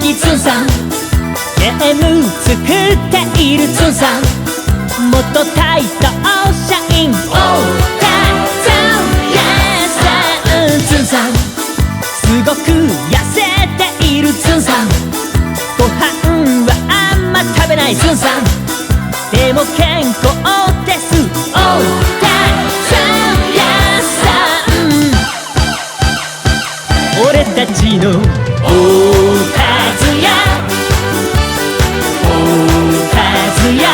いつんさん、ゲーム作っているつんさん、元タイト社員、お母さん、つんさん、すごく痩せているつんさん、ご飯はあんま食べないつんさん、でも健康です、お母さん、俺たちのおかずや、おかずや、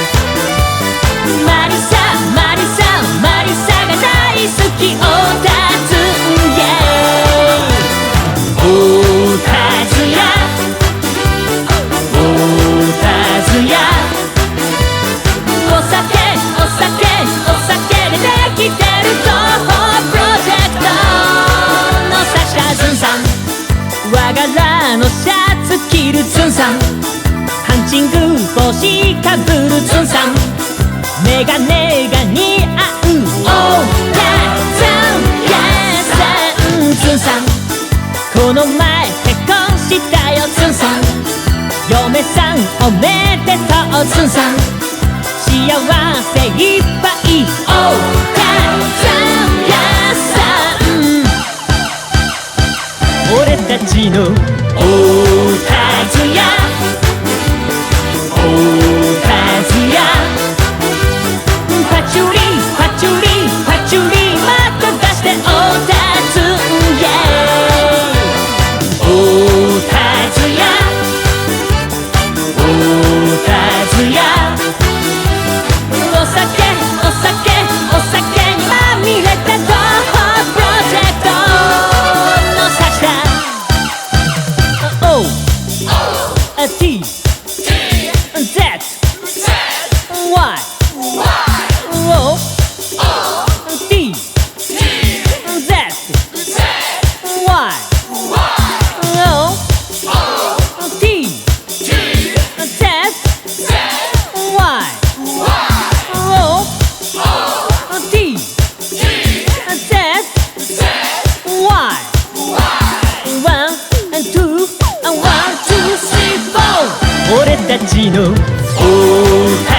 マリサマリサマリサが大好きおかずや、おかずや、おかずや、お酒お酒お酒でできてるとプロジェクトのサシャズンさん、和柄のシャツ着るツンさん、ハンチング帽子かぶるツンさん、メガネが似合うお母さん、ツンさん、この前結婚したよツンさん、嫁さんおめでとうツンさん、幸せいっぱいお母さん、俺たちのおかずや、おかずや、パチュリパチュリパチュリまとがしておかずや、おかずや、おかずや、お酒お酒お酒にまみれたプロジェクトのサシャT Z Y O T Z Y O T Z Y O T Z Y 1 and 2 1 2 3 4、俺たちのお